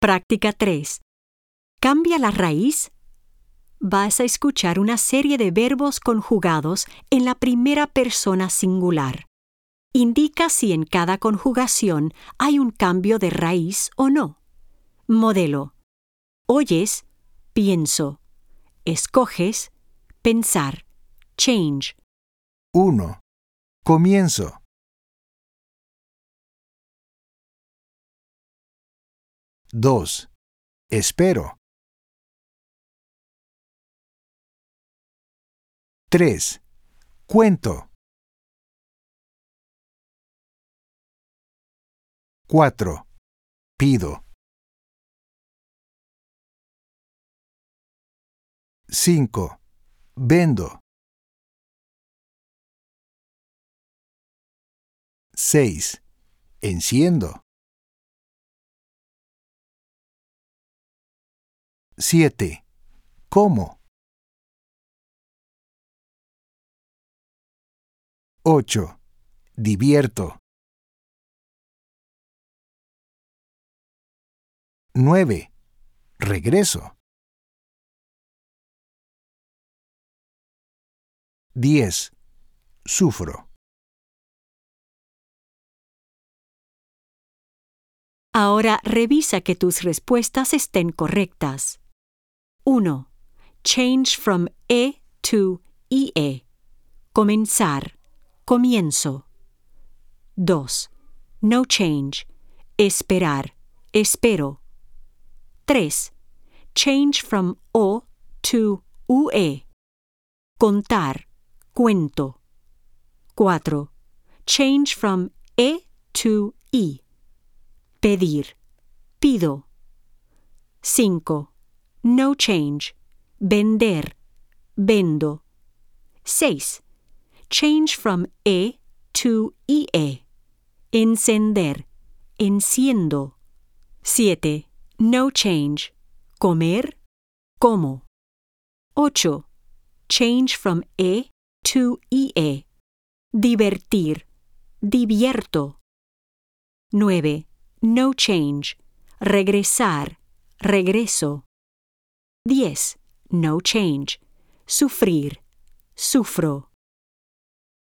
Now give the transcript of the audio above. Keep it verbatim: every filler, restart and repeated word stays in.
Práctica tres. ¿Cambia la raíz? Vas a escuchar una serie de verbos conjugados en la primera persona singular. Indica si en cada conjugación hay un cambio de raíz o no. Modelo. Oyes, pienso. Escoges, pensar. Change. uno. Comienzo. dos. Espero. tres. Cuento. cuatro. Pido. cinco. Vendo. seis. Enciendo. siete. Como. ocho. Divierto. nueve. Regreso. diez. Sufro. Ahora revisa que tus respuestas estén correctas. uno. Change from E to I E. Comenzar. Comienzo. dos. No change. Esperar. Espero. tres. Change from O to U E. Contar. Cuento. cuatro. Change from E to I. Pedir. Pido. cinco. No change. Vender. Vendo. seis. Change from E to I E. Encender. Enciendo. siete. No change. Comer. Como. ocho. Change from E to I E. Divertir. Divierto. nueve. No change. Regresar. Regreso. diez. No change. Sufrir. Sufro.